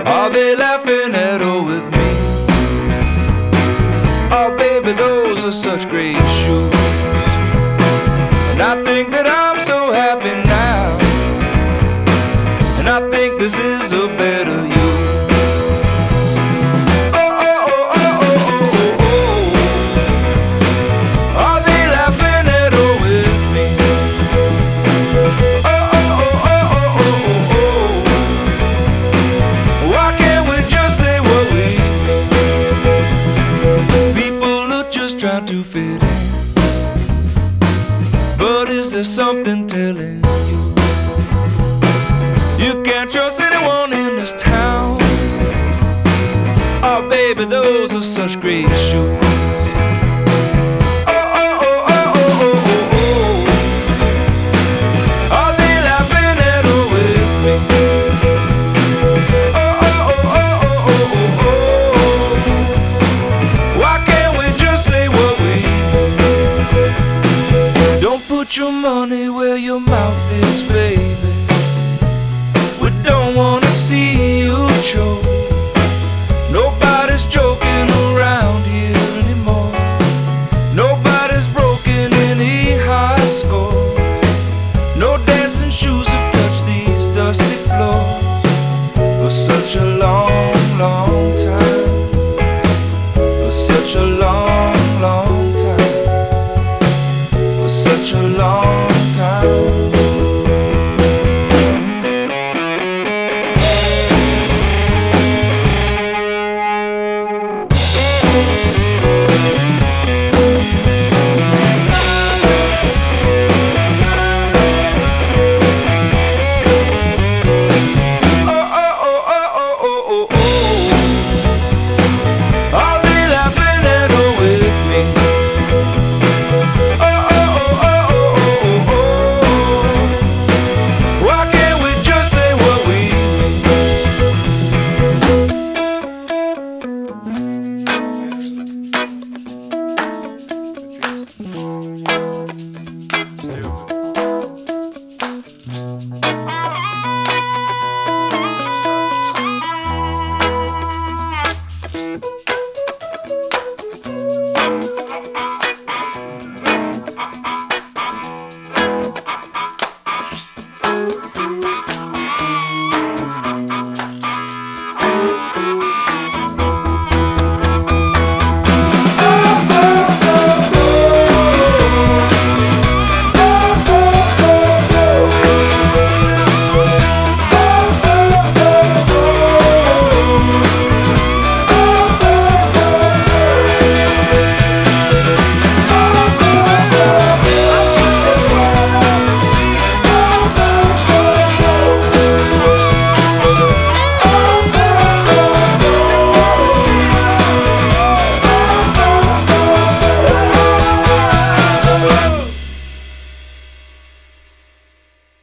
Are they laughing at all with me? Oh baby, those are such great shoes. And I think that I'm so happy now, and I think this is a better you. Trying to fit in, but is there something telling you can't trust anyone in this town? Oh baby, those are such great shoes.